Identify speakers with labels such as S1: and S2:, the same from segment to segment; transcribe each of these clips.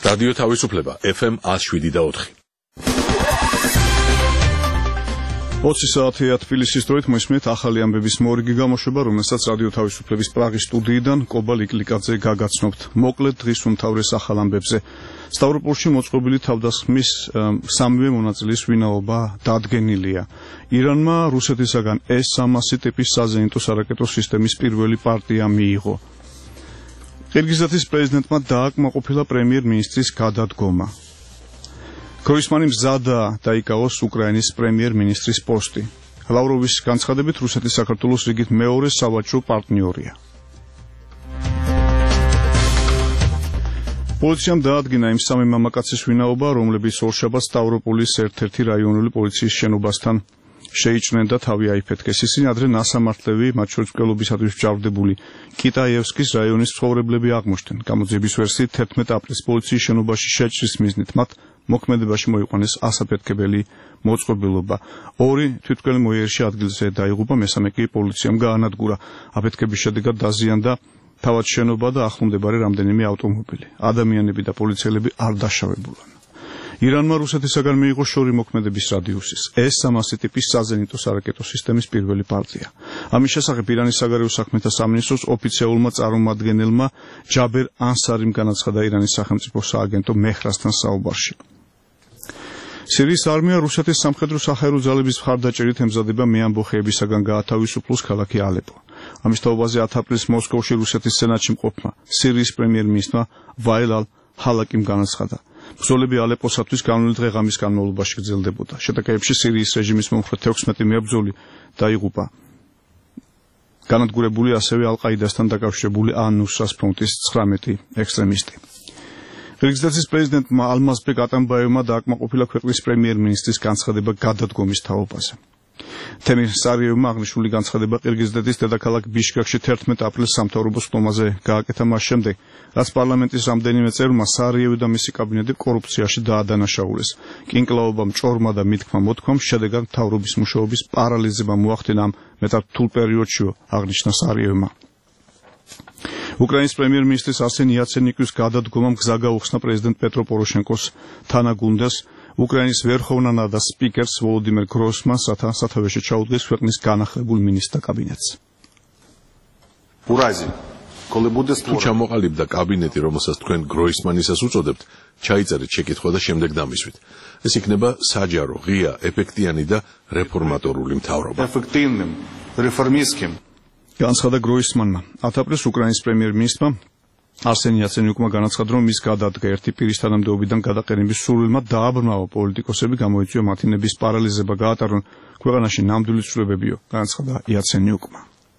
S1: რადიო თავისუფლება FM 107.4.
S2: 20 საათია თბილისის დროით მოისმენთ ახალი ამბების მორიგი გამოშვება, რომელსაც რადიო თავისუფლების პრაღის სტუდიიდან კობა ლიკლიკაძე გაგაცნობთ. მოკლედ დღის უმთავრეს ახალ ამბებზე. სტავროპოლში მოწყობილი თავდასხმის სამივე მონაწილის ვინაობა დადგენილია. ირანმა რუსეთისაგან S-300 ტიპის საზენიტო სარაკეტო სისტემის პირველი პარტია მიიღო. ყირგიზეთის პრეზიდენტმა დააკმაყოფილა პრემიერ-მინისტრის გადადგომა. გროისმანი მზადაა დაიკავოს უკრაინის პრემიერ-მინისტრის პოსტი. ლავროვის განცხადებით, რუსეთი საქართველოს რიგით მეორე სავაჭრო პარტნიორია. პოლიციამ დაადგინა იმ სამი მამაკაცის ვინაობა, რომლებიც ორშაბათს სტავროპოლის ერთ-ერთი რაიონული პოლიციის შენობასთან შეიჭრნენ და თავი აიფეთქეს. ისინი ადრე ნასამართლები, მათ შორის მკვლელობისათვის მჟავდებული კიტაიევსკის რაიონის მცხოვრებლები აღმოჩნდნენ. გამოძიების ვერსიით 11 აპრილს პოლიციის შენობაში შეჭრის მიზნით მათ მოქმედებაში მოიყვანეს ასაფეთქებელი მოწყობილობა. ორი თვითმკვლელი მოიერში ადგილზე დაიღუპა, მესამე კი პოლიციამ გაანადგურა. აფეთქების შედეგად დაზიანდა თავად შენობა და ახლომდებარე რამდენიმე ავტომობილი. ადამიანები და პოლიციელები არ დაშავებულან. ირანმა რუსეთისაგან მიიღო შორი მოქმედების რადიუსის S-300 ტიპის საზენიტო სარაკეტო სისტემის პირველი პარტია. ამის შესახებ ირანის საგარეო საქმეთა სამინისტროს ოფიციალურმა წარმომადგენელმა ჯაბერ ანსარიმ განაცხადა ირანის სახელმწიფო სააგენტო მეჰრასთან საუბარში. სირიის არმია რუსეთის სამხედრო-საჰაერო ძალების მხარდაჭერით ემზადება მეამბოხეებისაგან გაათავისუფლოს ქალაქი ალეპო. ამის თაობაზე 10 აპრილს მოსკოვში რუსეთის სენატში მყოფმა სირიის პრემიერ-მინისტრმა ვაილ ალ-ჰალაკიმ განაცხადა. ბრძოლები ალეპოსათვის განვლილი დღე-ღამის განმავლობაში გრძელდებოდა. შეტაკებებში სირიის რეჟიმის მომხრე 16 მებრძოლი დაიღუპა. განადგურებული ასევე ალ-ყაიდასთან დაკავშირებული ან-ნუსრას ფრონტის 19 ექსტრემისტი. ყირგიზეთის პრეზიდენტმა ალმაზბეკ ატამბაევმა დააკმაყოფილა ქვეყნის პრემიერ-მინისტრის განცხადება გადადგომის თაობაზე. თემირ სარიევმა აღნიშნული განცხადება ყირგიზეთის დედაქალაქ ბიშკეკში 11 აპრილს სამთავრობო სტომაზე გააკეთა მას შემდეგ, რაც პარლამენტის რამდენიმე წევრმა სარიევი და მისი კაბინეტი კორუფციაში დაადანაშაულეს. კინკლაობამ ჭორმა და მითქმა მოთქვამ შედეგად მთავრობის მუშაობის პარალიზება მოახდინა ამ მეტად რთულ პერიოდშიო, აღნიშნა სარიევმა. უკრაინის პრემიერ-მინისტრის არსენ იაცენიკოვის გადადგომამ გზა გაუხსნა პრეზიდენტ პეტრო პოროშენკოს თანაგუნდას, უკრაინის ვერხოვნა რადა სპიკერს ვოლოდიმერ გროსმანს, რათა სათავეში ჩაუდგეს ქვეყნის განახლებულ მინისტრთა კაბინეტს.
S1: თუ ჩამოყალიბდა კაბინეტი, რომელსაც თქვენ გროისმანისას უწოდებთ, ჩაიწერეთ შეკითხვა და შემდეგ დამისვით. ეს იქნება საჯარო, ღია, ეფექტიანი და რეფორმატორული მთავრობა.
S2: განცხადა გროისმანმა. 10 აპრილს უკრაინის პრემიერ-მინისტრმა არსენ იაცენიუკმა განაცხადა, რომ მის გადადგა ერთი პირის თანამდებობიდან გადაყენების სურვილმა დააბრმავა პოლიტიკოსები, გამოიწვია მათი ნების პარალიზება, გაატარონ ქვეყანაში ნამდვილი ცვლილებებიო, განაცხადა იაცენიუკმა.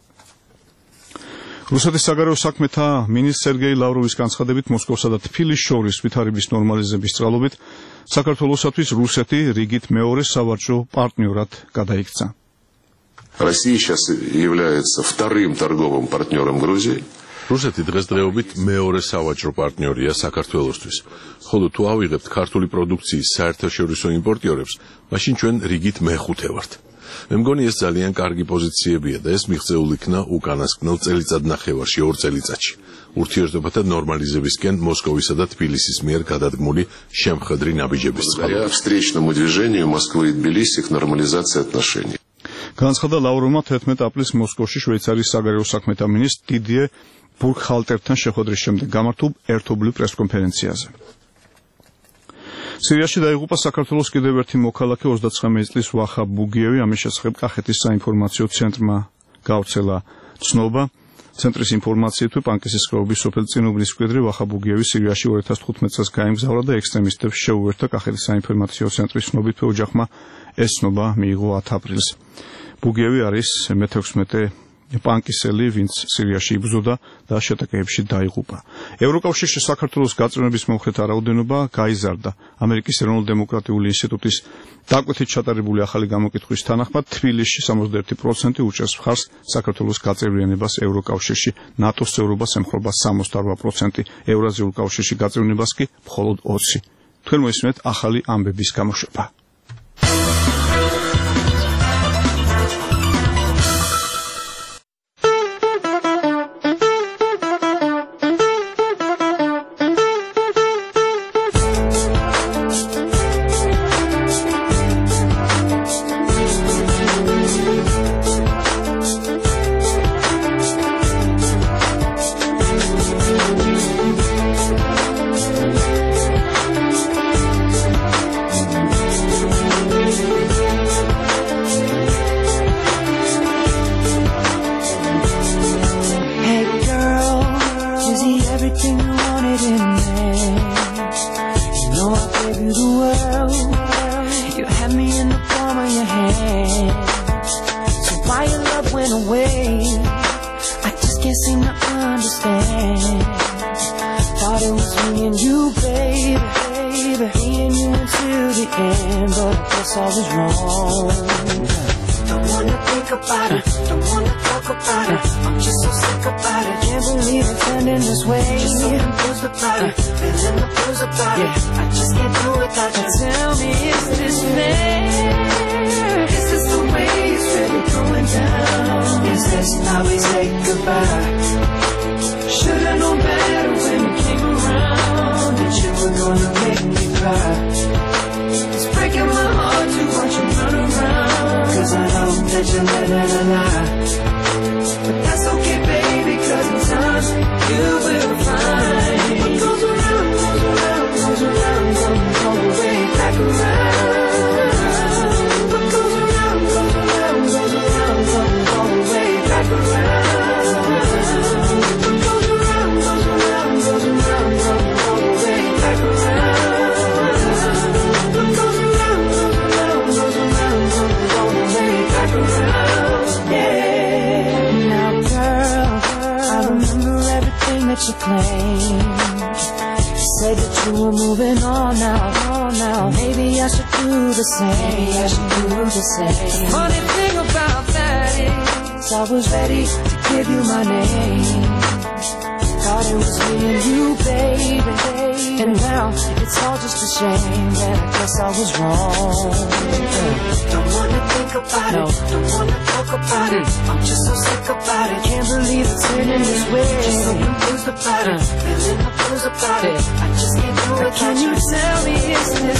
S2: რუსეთის საგარეო საქმეთა მინისტრ სერგეი ლავროვის განცხადებით, მოსკოვსა და თბილისს შორის ვითარების ნორმალიზების წყალობით საქართველოსათვის რუსეთი რიგით მეორე სავაჭრო პარტნიორად გადაიქცა.
S3: Россия сейчас является вторым торговым партнером Грузии.
S1: რუსეთი დღესდღეობით მეორე სავაჭრო პარტნიორია საქართველოსთვის. ხოლო თუ ავიღებთ ქართული პროდუქციის საერთაშორისო იმპორტიორებს, მაშინ ჩვენ რიგით მეხუთე ვართ. მე მგონი ეს ძალიან კარგი პოზიციებია და ეს მიღწეულ იქნა უკანასკნელ წელიწადნახევარში, 2 წელიწადში. ურთიერთობათა ნორმალიზებისკენ მოსკოვისა და თბილისის მიერ გადადგმული შემხედრი ნაბიჯების წყალობით.
S3: Встречному движению Москвы и Тбилиси к нормализации отношений.
S2: განაცხადა ლავროვმა 11 აპრილს მოსკოვში შვეიცარიის საგარეო საქმეთა მინისტრ დიდიე ბურგჰალტერთან შეხვედრის შემდეგ გამართულ ერთობლივ პრესკონფერენციაზე. სირიაში დაიღუპა საქართველოს კიდევ ერთი მოქალაქე 39 წლის ვახა ბუგიევი, ამის შესახებ კახეთის საინფორმაციო ცენტრმა გავრცელა ცნობა. ცენტრის ინფორმაციით, პანკისის ხეობის სოფელ წინუბნის მკვიდრი ვახა ბუგიევი სირიაში 2015 წელს გაემგზავრა და ექსტრემისტებს შეუერთდა. კახეთის საინფორმაციო ცენტრის ცნობით ოჯახმა ეს ცნობა მიიღო 10 აპრილს. ბუგიევი არის მე-16 პანკისელი, ვინც სირიაში იბრძოდა და შეტაკებებში დაიღუპა. ევროკავშირში საქართველოს გაწევრების მომხრეთა რაოდენობა გაიზარდა. ამერიკის ეროვნულ-დემოკრატიული ინსტიტუტის დაკვეთით ჩატარებული ახალი გამოკითხვის თანახმად, თბილისში 61% უჭერს მხარს საქართველოს გაწევრიანებას ევროკავშირში, ნატოს წევრობას ემხრობა 68%, ევრაზიულ კავშირში გაწევრიანებას კი მხოლოდ 20%. თქვენ მოისმენთ ახალი ამბების გამოშვება.
S4: I just can't seem to understand. Thought it was me and you, baby, me and you until the end, but I guess I was wrong. Don't wanna think about it, don't wanna talk about it. I'm just so sick about it, can't believe it's ending this way. Just so confused about it, feeling the blues about it. I just can't do it without you. Tell me, is this fair? Is this the way it's really going down? Is this how we say goodbye? Should've known better when you came around, that you were gonna make me cry. It's breaking my heart to watch you run around, 'cause I know that you're living a lie. But that's okay, baby, 'cause in time you will find what goes around, goes around, goes around, comes all the way back around. What goes around, goes around, goes around, comes all the way back around. What goes around, goes around, goes around, comes all the way back around. What goes around, goes around, goes around, comes all the way back around. Yeah. Now, girl, I remember everything that you claimed. You said that you were moving on now. Maybe I should do the same. The funny thing about that is I was ready to give you my name. Thought it was me and you, baby. And now it's all just a shame that I guess I was wrong. Don't wanna think about it, don't wanna talk about it. I'm just so sick about it, can't believe it's ending this way. Just so confused about it, feeling the blues about it. I just can't do it. Can you tell me, is this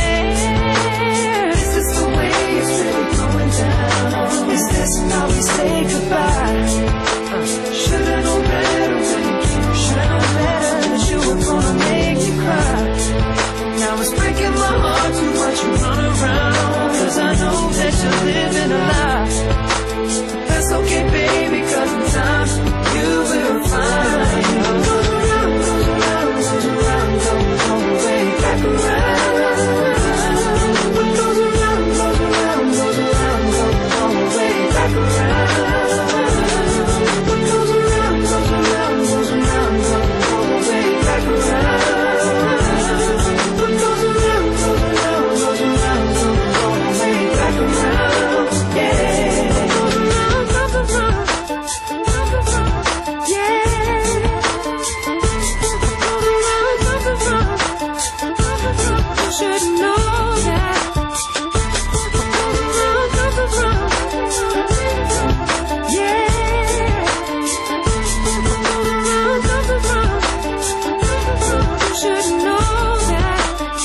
S4: fair? Is this the way it's really going down? Is this how we say goodbye? Should've known better when you came. Should've known better that you were gonna make me cry. Now it's breaking my heart to watch you run around, 'cause I know that you're living a lie. But that's okay, baby, 'cause in time you will find what goes around, goes around, goes around, comes all the way back around. What goes around, goes around, goes around, comes all the way back around. What goes around, goes around, goes around, comes all the way back around. What goes around, goes around, goes around, comes all the way back around. Yeah. Goes around, comes around, comes around. Yeah. Goes around, comes around, comes around. You should know that. Goes around, comes around. Yeah. Goes around, comes around. You should know that.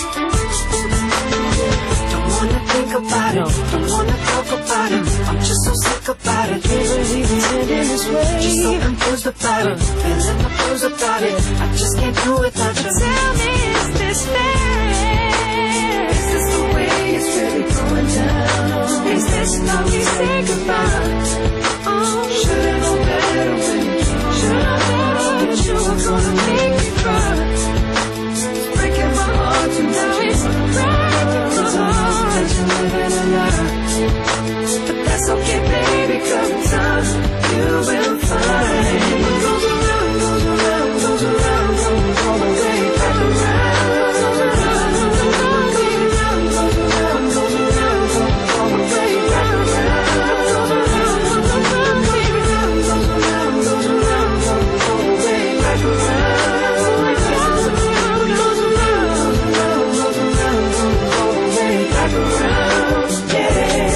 S4: Don't wanna think about it, don't wanna talk about it. I'm just so sick about it, can't believe it's ending this way. Just so confused about it, feeling the blues about it. I just can't do it without you. Tell me, is this fair? Is this the way it's really going down? Is this how we say goodbye? Oh, should've known better when you came. Should've known that you were gonna make me cry. It's breaking my heart to now it's breaking my heart that you're living a lie. But that's okay, baby, 'cause in time you will find what goes around, goes around, goes around, comes all the way back around. Goes around, goes around, goes around, goes around, goes around, comes all the way back around. Goes around, goes around, goes around, goes around, goes around, comes all the way back around. Goes around, goes around, goes around, comes all the way back around. Yeah.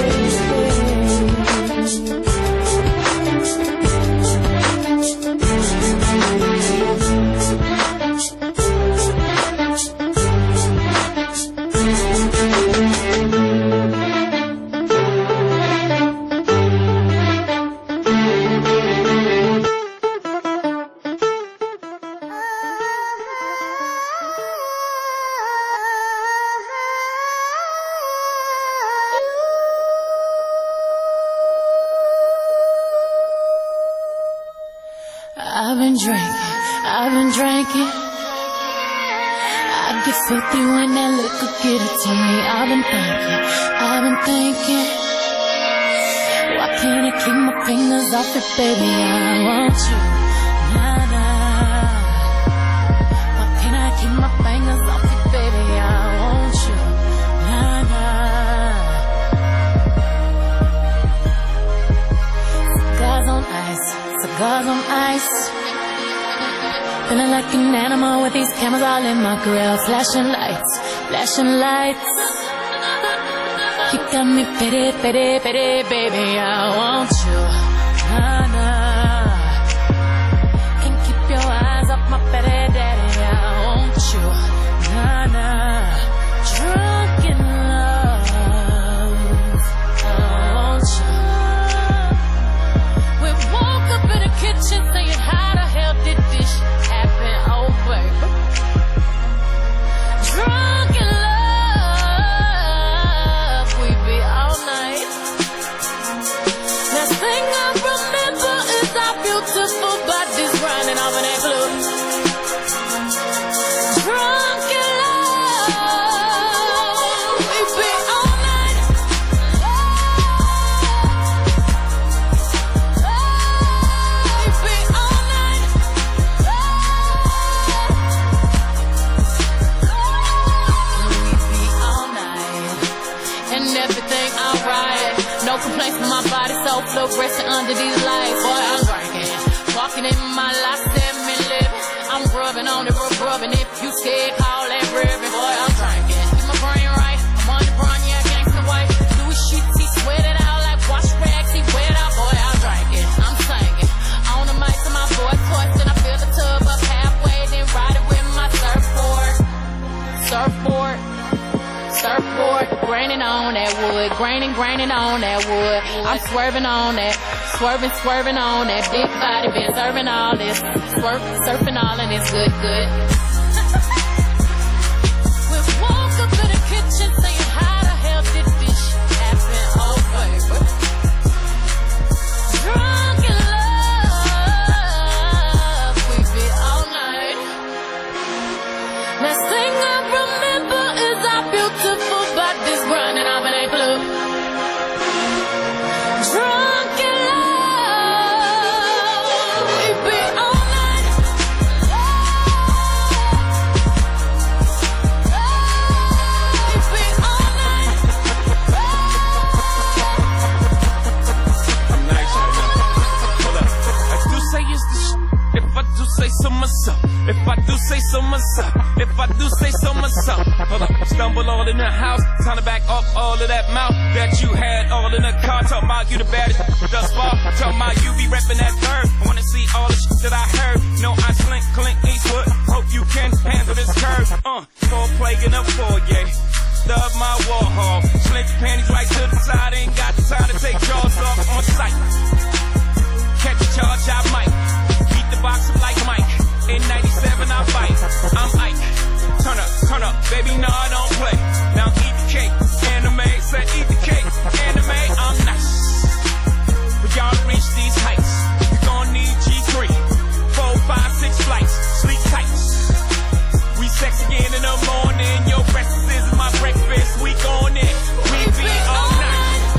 S4: I've been drinking. I get filthy when that liquor get it to me. I've been thinking, why Can I keep my fingers off it, baby? I want you. Nah, nah. Why can't I keep my fingers off it, baby? I want you. Nah, nah. Cigars on ice, cigars on ice. Feeling like an animal with these cameras all in my grill. Flashing lights, flashing lights. You got me pity, pity, pity, baby, I want you. Nah, nah. Can't keep your eyes off my pity, daddy, I want you. Nah, nah. Drunk in love, I want you. We woke up in the kitchen saying, how the hell did this shit happen? Oh, baby. Drunk in love, we be all night. Last thing I remember is our beautiful bodies grinding off in that blue. Drunk in love, we be all night. We be all night. We be all night. And everything alright. No complaints from my body, so fluorescent under these lights. Boy, I'm drinking. Walking in my life, 7 living. I'm rubbing on it, rubbing. If you scared, call that ribbon. Boy, I'm drinking. Keep my brain right. I'm on the brain, yeah, gangsta white. Louis sheets, he sweat it out like wash rags. He wet out, boy, I'm drinking. I'm singing. On the mic to my voice, and I fill the tub up halfway, then ride it with my surfboard. Surfboard. Surfboard, graining on that wood, graining on that wood. I'm swerving on that, swerving on that big body, been serving all this, surfing all and it's good. We woke up in the kitchen saying, how the hell did this shit happen? Oh, baby. Drunk in love, we be all night. Last thing I remember is our beautiful bodies grinding off in a blue. Drunk in love, we be all night. We be all night.
S5: I'm nice right now. Hold up. I do say it's the shit. If I do say so myself. If I do say so myself. If I do say so myself. Hold up. Stumble all in the house. Time to back up all of that mouth that you had all in the car. Talking about you the baddest thus far. Talking about you be repping that third. I wanna see all the shit that I heard. No, I slink, Clint Eastwood. Hope you can handle this curve. Full plague in a foyer. Stub my Warhol. Slink your panties right to the side. Ain't got the time to take jaws off on sight. Catch a charge, I might. Beat the box up like Mike. In 97, I fight. I'm Ike. Turn up, baby, no, I don't play. Now eat the cake, anime. Said eat the cake, anime. I'm nice. For y'all to reach these heights, you gon' need G3. 4, 5, 6 flights, sleep tight. We sex again in the morning. Your breakfast is my breakfast. We gon' in. We be all night.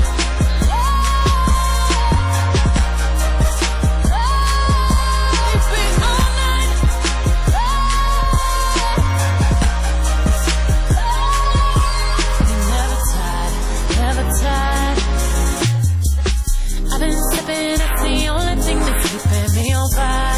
S4: I've been sipping, that's the only thing that's keeping me on fire.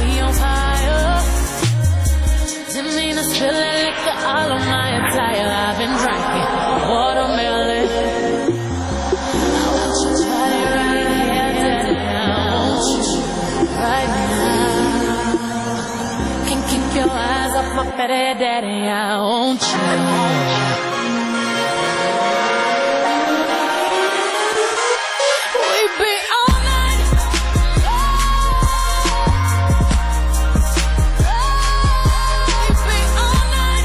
S4: Didn't mean to spill that liquor all on my attire. I've been drinking watermelon. I want you to try it right here, daddy. I want you right now. Can't keep your eyes off my petty daddy. I want you. We be all night. We be all night.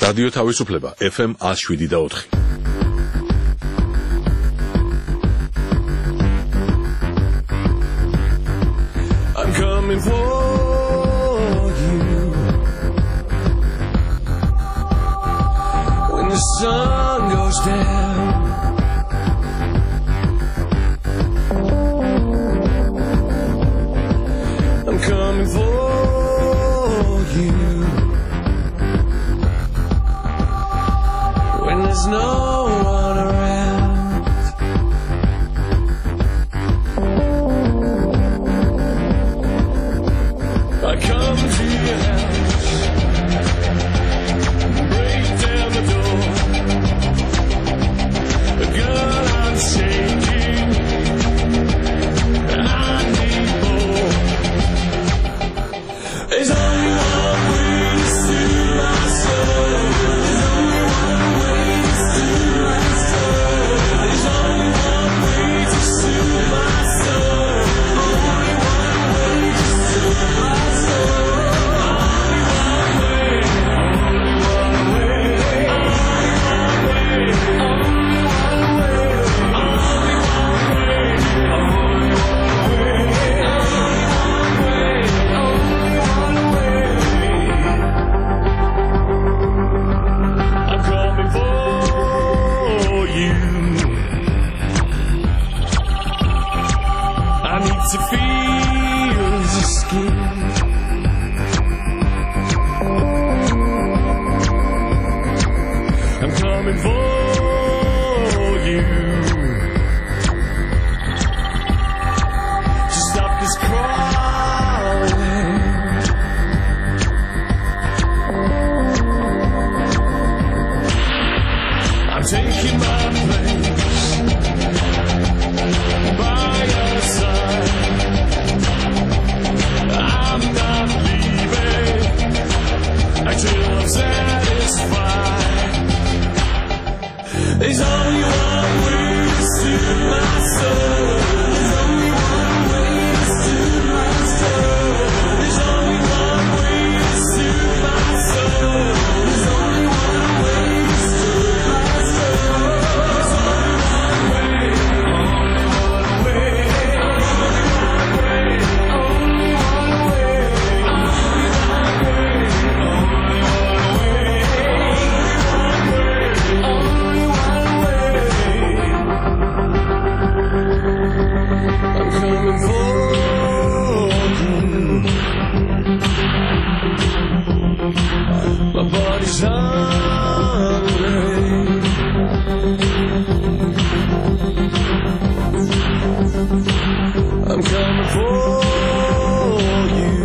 S1: რადიო თავისუფლება FM 107.4.
S5: I'm coming for you when the sun goes down. I'm coming for you when there's no one around. I come to your house, break down the door. Girl, I'm shaking, I need more. There's only one way to soothe my soul. There's only one way to soothe my soul. There's only one way to soothe my soul. Only one way to soothe my soul. Only one way. Only one way. Only one way. Only one way. Only one way. Only one way. Only one way. I'm coming for you. I need to feel your skin. I'm coming for you to stop this crawling. I'm taking my place by your side. I'm not leaving until I'm satisfied. There's only one way to soothe my soul. There's only one way to soothe my soul. There's only one way to soothe my soul. There's only one way to soothe my soul. There's only one way. Only one way. Only one way. Only one way. Only one way. Only one way. Only one way. I'm coming for you. My body's hungry. I'm coming for you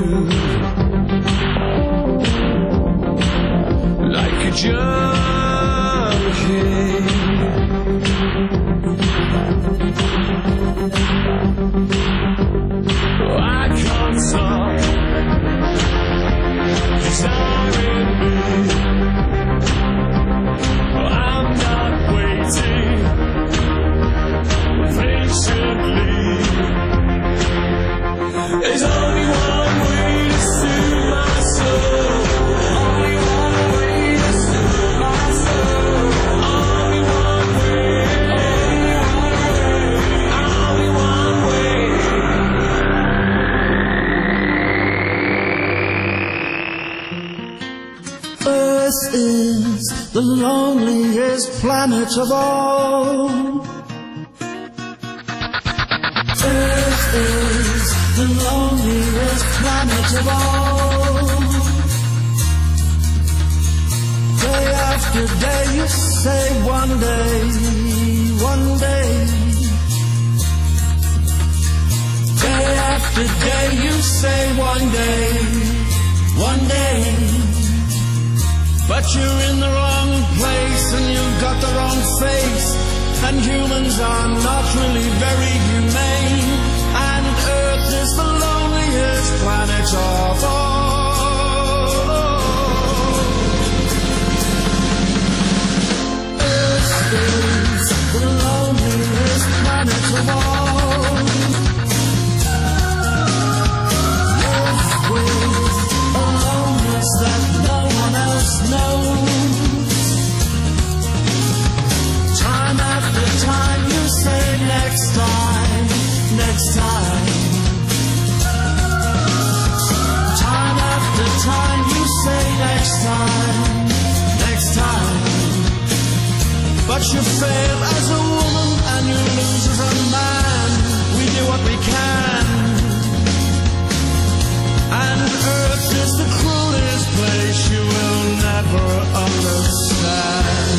S5: like a junkie. I can't stop desiring me. I'm not waiting patiently. There's only one way to soothe my soul. Only one way to soothe my soul. Only one way. Only one way. Only one way.
S6: Earth is the loneliest planet of all. Earth is the loneliest planet of all. Day after day you say one day, one day. Day after day you say one day, one day. But you're in the wrong place and you've got the wrong face. And humans are not really very humane. And Earth is the loneliest planet of all. Earth is the loneliest planet of all. Earth with a loneliness that no one else knows. But you fail as a woman and you lose as a man. We do what we can. And Earth is the cruelest place you will never understand.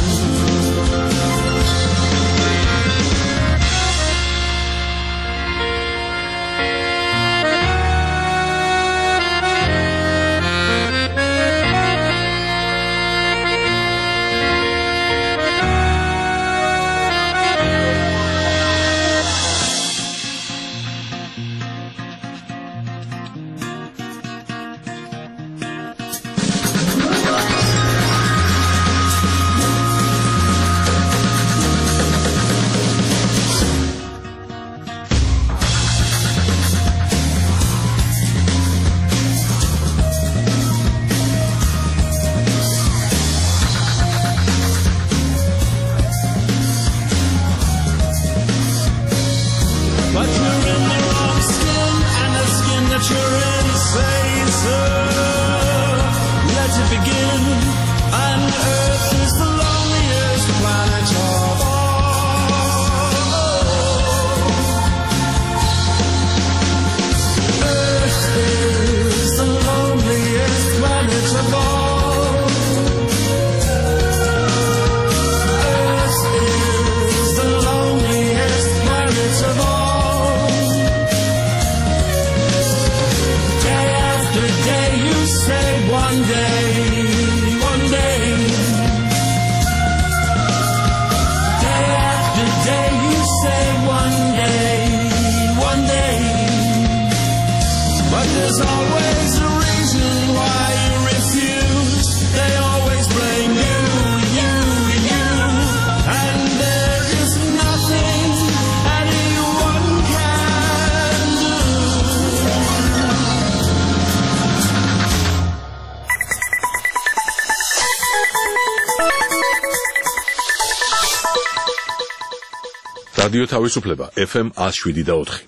S1: რადიო თავისუფლება FM 107.4.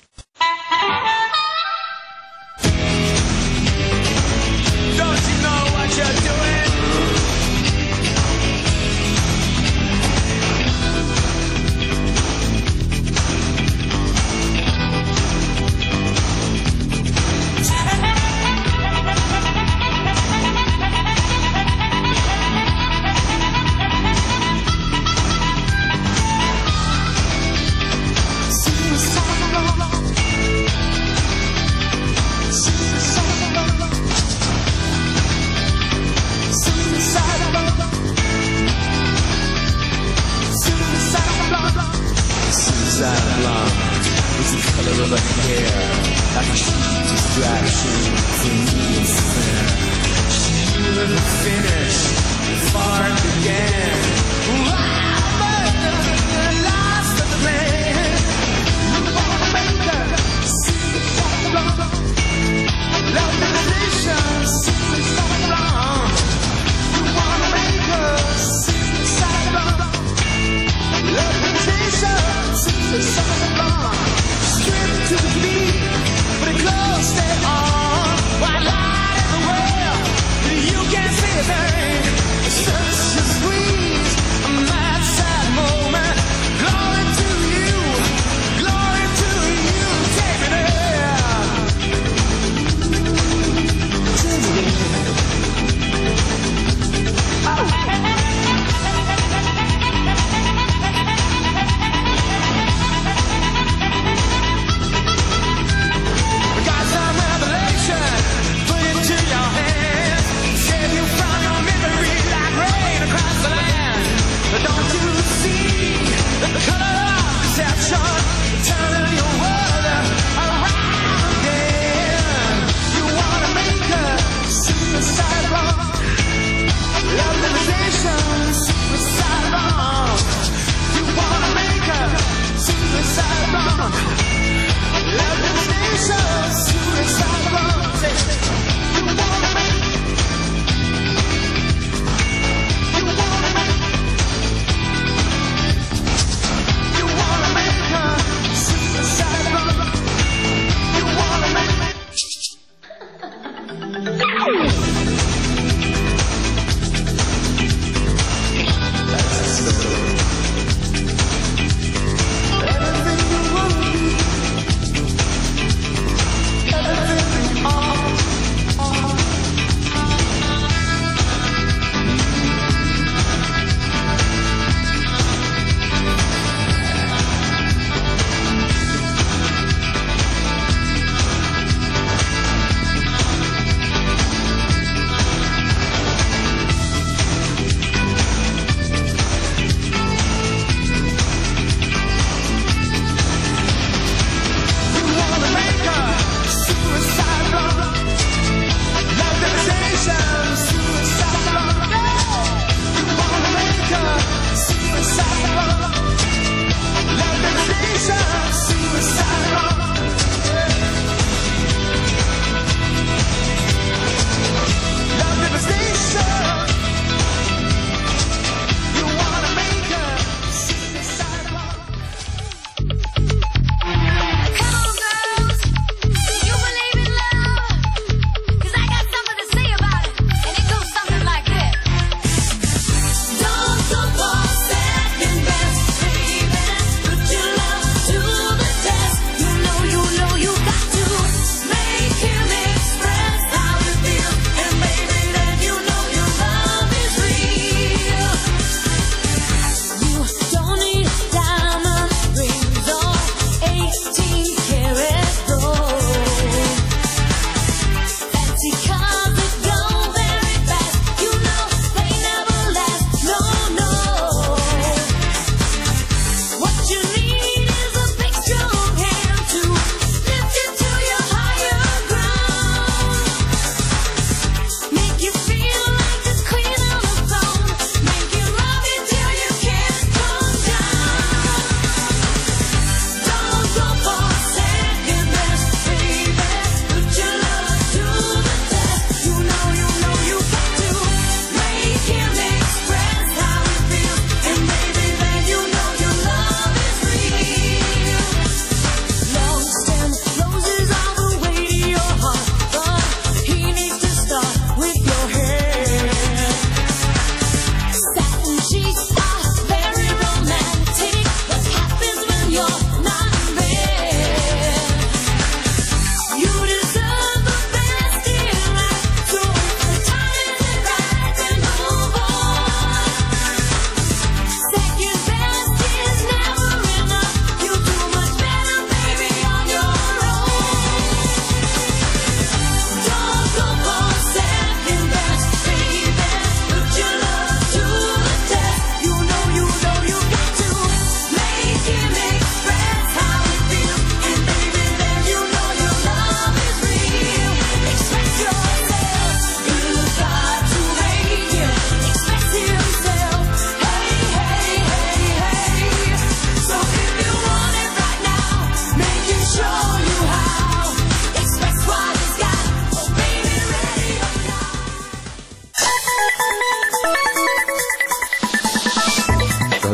S6: You can't see a thing. It's just sweet.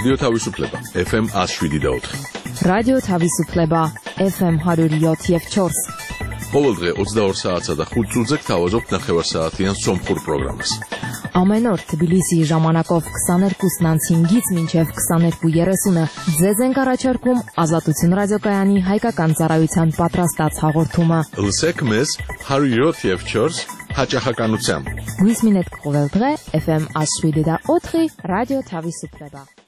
S1: რადიო თავისუფლება FM 107.4
S7: რადიო თავისუფლება FM 107.4
S1: ყოველდღე 22 საათსა და 5 წუთზე გთავაზობთ ნახევარსაათიან სომხურ პროგრამას.
S7: Ամեն օր Թբիլիսիի ժամանակով 22:05-ից մինչև 22:30-ը ձեզ ենք առաջարկում Ազատություն ռադիոկայանի հայկական ծառայության պատրաստած հաղորդումը։
S1: Լսեք մեզ 107.4 հաճախականությամբ։
S7: Գույս մինետ կողել դղե FM 107.4 ռադիո Թավիսուպլեբա։